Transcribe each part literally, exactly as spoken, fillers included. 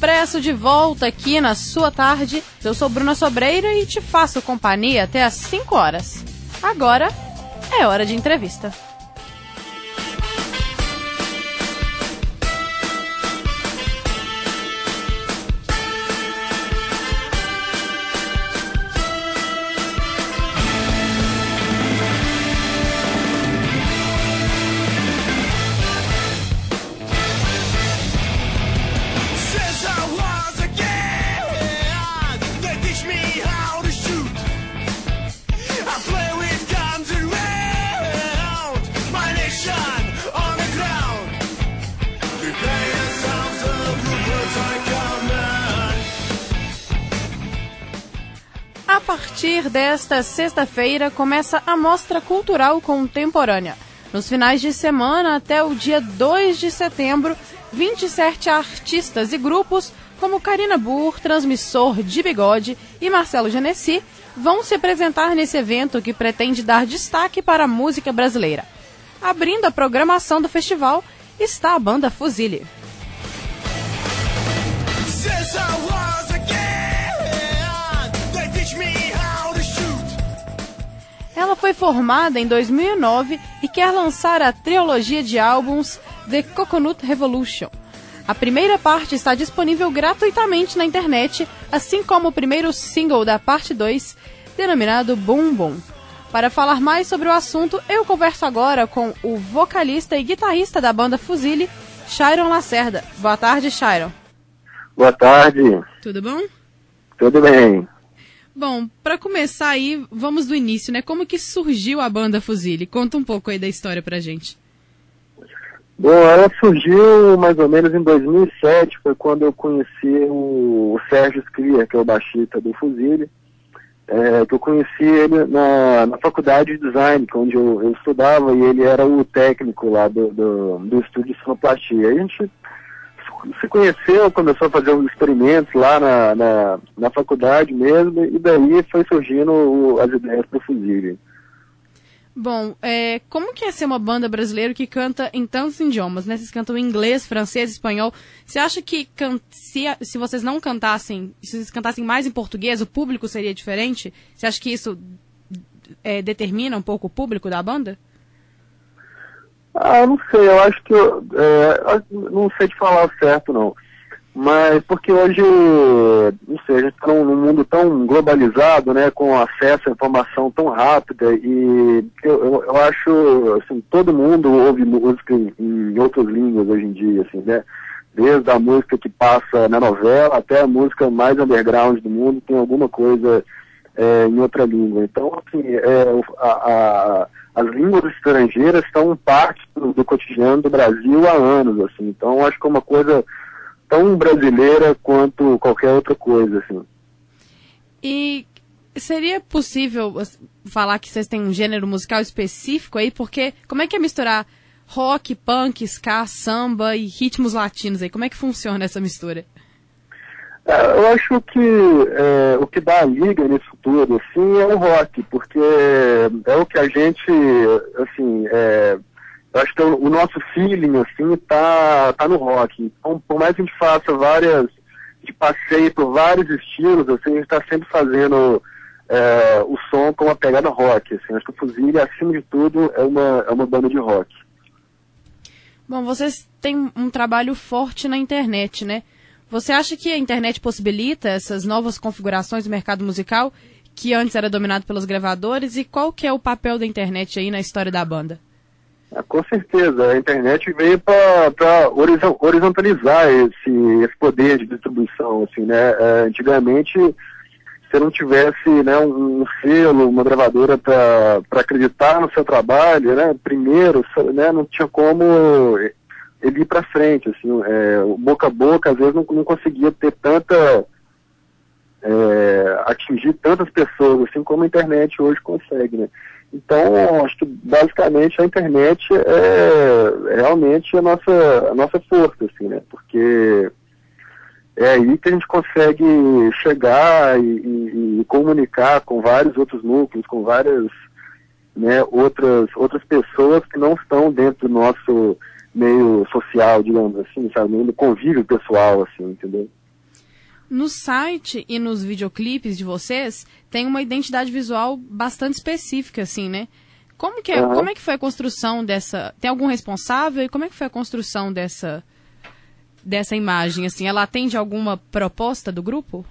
Expresso de volta aqui na sua tarde. Eu sou Bruna Sobreira e te faço companhia até às cinco horas. Agora é hora de entrevista. A partir desta sexta-feira começa a Mostra Cultural Contemporânea. Nos finais de semana até o dia dois de setembro, vinte e sete artistas e grupos como Karina Burr, Transmissor de Bigode e Marcelo Genesi vão se apresentar nesse evento que pretende dar destaque para a música brasileira. Abrindo a programação do festival está a banda Fuzile. Ela foi formada em dois mil e nove e quer lançar a trilogia de álbuns The Coconut Revolution. A primeira parte está disponível gratuitamente na internet, assim como o primeiro single da parte dois, denominado Boom Boom. Para falar mais sobre o assunto, eu converso agora com o vocalista e guitarrista da banda Fuzile, Chairon Lacerda. Boa tarde, Chairon. Boa tarde. Tudo bom? Tudo bem. Bom, para começar aí, vamos do início, né? Como que surgiu a banda Fuzile? Conta um pouco aí da história pra gente. Bom, ela surgiu mais ou menos em dois mil e sete, foi quando eu conheci o, o Sérgio Skrier, que é o baixista do Fuzile, é, que eu conheci ele na, na faculdade de design, onde eu, eu estudava, e ele era o técnico lá do, do, do estúdio de sonoplastia. A gente se conheceu, começou a fazer uns experimentos lá na, na, na faculdade mesmo, e daí foi surgindo o, as ideias para o Fuzile. Bom, é, como que é ser uma banda brasileira que canta em tantos idiomas, né? Vocês cantam em inglês, francês, espanhol. Você acha que can- se, se vocês não cantassem, se vocês cantassem mais em português, o público seria diferente? Você acha que isso é, determina um pouco o público da banda? Ah, não sei, eu acho que, eu, é, não sei te falar certo não, mas porque hoje, não sei, a gente está num, num mundo tão globalizado, né, com acesso à informação tão rápida, e eu, eu, eu acho, assim, todo mundo ouve música em, em outras línguas hoje em dia, assim, né, desde a música que passa na novela até a música mais underground do mundo tem alguma coisa é, em outra língua, então, assim, é, a... a as línguas estrangeiras são parte do, do cotidiano do Brasil há anos, assim. Então, acho que é uma coisa tão brasileira quanto qualquer outra coisa, assim. E seria possível falar que vocês têm um gênero musical específico aí? Porque como é que é misturar rock, punk, ska, samba e ritmos latinos aí? Como é que funciona essa mistura? É, eu acho que é, o que dá a liga nisso tudo, assim, é o rock, porque é o que a gente, assim, é, eu acho que o, o nosso feeling, assim, tá, tá no rock. Então, por mais que a gente faça várias, de passeio por vários estilos, assim, a gente tá sempre fazendo é, o som com uma pegada rock, assim. Acho que o Fuzile, acima de tudo, é uma, é uma banda de rock. Bom, vocês têm um trabalho forte na internet, né? Você acha que a internet possibilita essas novas configurações do mercado musical, que antes era dominado pelos gravadores, e qual que é o papel da internet aí na história da banda? Ah, com certeza, a internet veio para horizontalizar esse, esse poder de distribuição, assim, né? É, antigamente, se não tivesse, né, um, um selo, uma gravadora para acreditar no seu trabalho, né, primeiro, né, não tinha como ele ir para frente, assim, é, boca a boca, às vezes não, não conseguia ter tanta, é, atingir tantas pessoas, assim como a internet hoje consegue, né? Então, acho que basicamente a internet é realmente a nossa, a nossa força, assim, né? Porque é aí que a gente consegue chegar e, e, e comunicar com vários outros núcleos, com várias, né, outras, outras pessoas que não estão dentro do nosso meio social, digamos assim, sabe, meio do convívio pessoal, assim, entendeu? No site e nos videoclipes de vocês, tem uma identidade visual bastante específica, assim, né? Como que, é, uhum. como é que foi a construção dessa... Tem algum responsável? E como é que foi a construção dessa, dessa imagem, assim? Ela atende a alguma proposta do grupo?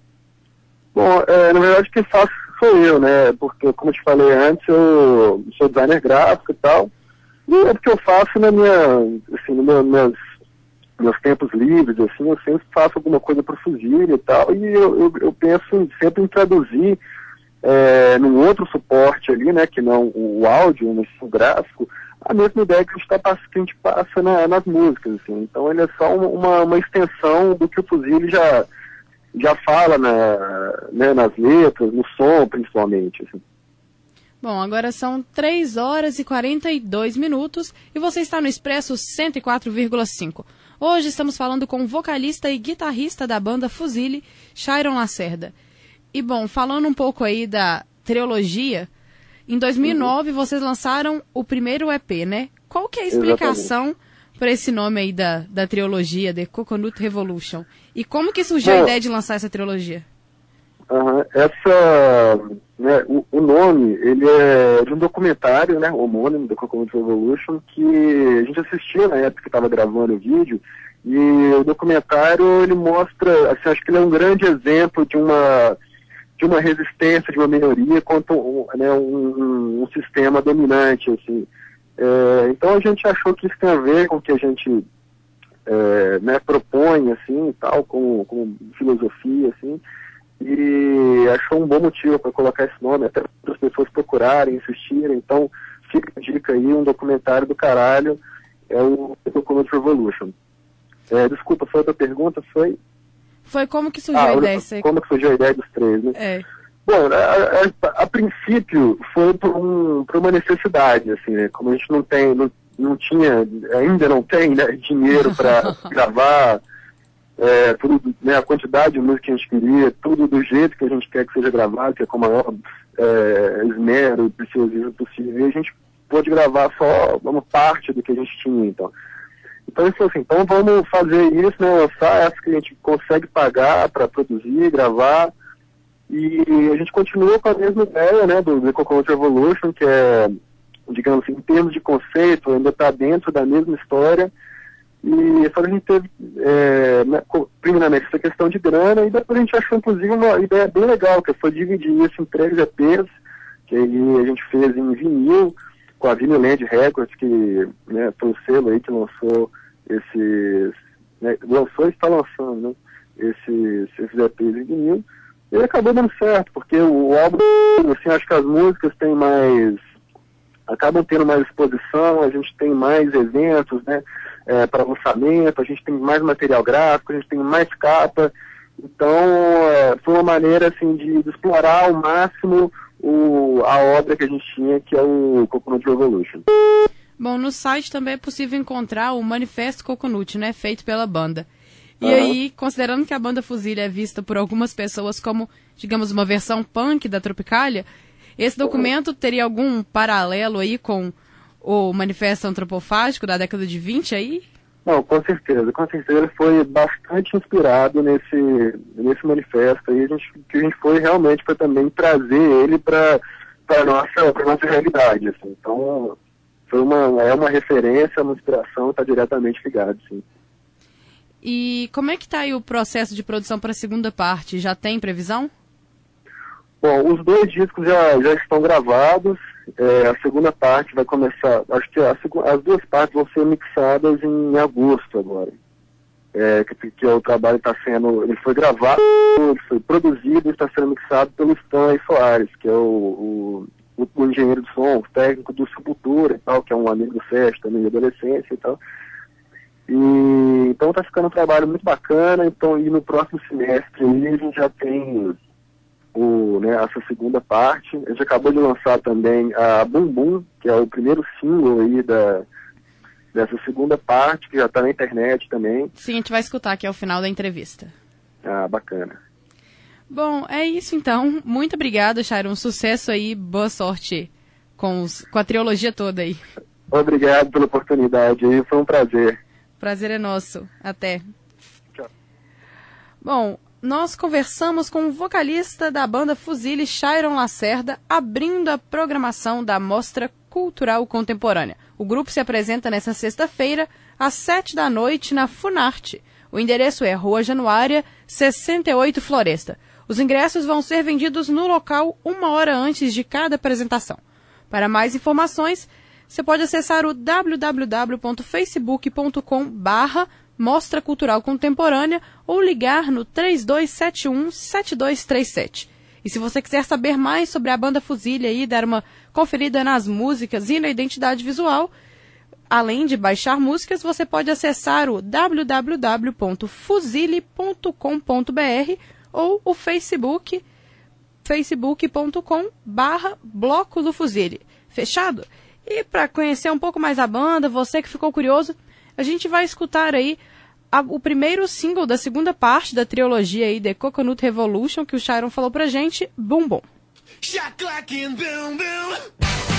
Bom, é, na verdade, quem faz sou eu, né? Porque, como eu te falei antes, eu sou designer gráfico e tal. E é porque eu faço na minha... Assim, no meu, meus, meus tempos livres, assim, eu sempre faço alguma coisa para o Fuzile e tal. E eu, eu, eu penso sempre em traduzir É, num outro suporte ali, né, que não o áudio, o gráfico, a mesma ideia que a gente, tá, que a gente passa na, nas músicas, assim. Então ele é só uma, uma extensão do que o Fuzile já, já fala na, né, nas letras, no som principalmente, assim. Bom, agora são três horas e quarenta e dois minutos e você está no Expresso cento e quatro vírgula cinco. Hoje estamos falando com o vocalista e guitarrista da banda Fuzile, Chairon Lacerda. E, bom, falando um pouco aí da trilogia, em dois mil e nove uhum. vocês lançaram o primeiro E P, né? Qual que é a explicação para esse nome aí da, da trilogia, The Coconut Revolution? E como que surgiu Bom, a ideia de lançar essa trilogia? Uh, essa, né, o, o nome, ele é de um documentário, né, homônimo, The Coconut Revolution, que a gente assistiu na época que estava gravando o vídeo. E o documentário, ele mostra, assim, acho que ele é um grande exemplo de uma... de uma resistência de uma minoria contra um, né, um, um sistema dominante, assim. É, então a gente achou que isso tem a ver com o que a gente é, né, propõe, assim, e tal, com, com filosofia, assim, e achou um bom motivo para colocar esse nome, até para as pessoas procurarem, insistirem. Então fica a dica aí, um documentário do caralho, é o Coconut Revolution. É, desculpa, foi outra pergunta, foi... Foi como que surgiu ah, a ideia? Como que surgiu a ideia dos três, né? É. Bom, a, a, a princípio foi por, um, por uma necessidade, assim, né? Como a gente não tem, não, não tinha, ainda não tem, né, dinheiro para gravar é, tudo, né, a quantidade de música que a gente queria, tudo do jeito que a gente quer que seja gravado, que é com o maior é, esmero, preciosismo possível, e a gente pôde gravar só uma parte do que a gente tinha, então. Então ele falou assim, então vamos fazer isso, né, lançar essa que a gente consegue pagar para produzir, gravar, e a gente continua com a mesma ideia, né, do The Coconut Revolution, que é, digamos assim, em termos de conceito, ainda está dentro da mesma história, e só que a gente teve, é, primeiramente, essa questão de grana, e depois a gente achou, inclusive, uma ideia bem legal, que foi dividir isso em três E Ps, que aí a gente fez em vinil, com a Vinyl Land Records, que, né, foi o selo aí que lançou esses, né, lançou e está lançando, né, esses, esses E Ps em vinil, e acabou dando certo, porque o, o álbum, assim, acho que as músicas têm mais, acabam tendo mais exposição, a gente tem mais eventos, né, é, para lançamento, a gente tem mais material gráfico, a gente tem mais capa, então é, foi uma maneira, assim, de, de explorar ao máximo o, a obra que a gente tinha, que é o Coconut Revolution. Bom, no site também é possível encontrar o Manifesto Coconut, né, feito pela banda. E uhum. aí, considerando que a banda Fuzile é vista por algumas pessoas como, digamos, uma versão punk da Tropicália, esse documento uhum. teria algum paralelo aí com o Manifesto Antropofágico da década de vinte aí? Não, com certeza, com certeza ele foi bastante inspirado nesse, nesse manifesto aí, a gente, que a gente foi realmente para também trazer ele para a nossa, pra nossa realidade, assim. Então, foi uma, é uma referência, uma inspiração, está diretamente ligado, sim. E como é que está aí o processo de produção para a segunda parte? Já tem previsão? Bom, os dois discos já, já estão gravados, é, a segunda parte vai começar, acho que a, as duas partes vão ser mixadas em agosto agora. É, que, que o trabalho está sendo, ele foi gravado, ele foi produzido e está sendo mixado pelo Stan Soares, que é o, o, o engenheiro de som, o técnico do Sepultura e tal, que é um amigo do Sérgio também de adolescência e tal. E, então está ficando um trabalho muito bacana, então, e no próximo semestre aí, a gente já tem o, né, essa segunda parte. A gente acabou de lançar também a Bum Bum, que é o primeiro single aí da, dessa segunda parte, que já está na internet também. Sim, a gente vai escutar aqui ao final da entrevista. Ah, bacana. Bom, é isso então. Muito obrigada, Chairon. Sucesso aí, boa sorte com, os, com a trilogia toda aí. Obrigado pela oportunidade aí, foi um prazer. Prazer é nosso. Até. Tchau. Bom, nós conversamos com o vocalista da banda Fuzile, Chairon Lacerda, abrindo a programação da Mostra Cultural Contemporânea. O grupo se apresenta nesta sexta-feira, às sete da noite, na Funarte. O endereço é Rua Januária, sessenta e oito, Floresta. Os ingressos vão ser vendidos no local uma hora antes de cada apresentação. Para mais informações, você pode acessar o w w w ponto facebook ponto com barra Mostra Cultural Contemporânea ou ligar no três dois sete um, sete dois três sete. E se você quiser saber mais sobre a banda Fuzile e dar uma conferida nas músicas e na identidade visual, além de baixar músicas, você pode acessar o w w w ponto fuzile ponto com ponto b r ou o Facebook, facebook ponto com barra Bloco do Fuzile. Fechado? E para conhecer um pouco mais a banda, você que ficou curioso, a gente vai escutar aí a, o primeiro single da segunda parte da trilogia aí The Coconut Revolution, que o Chairon falou pra gente, Boom Boom. Shot clock and boom boom.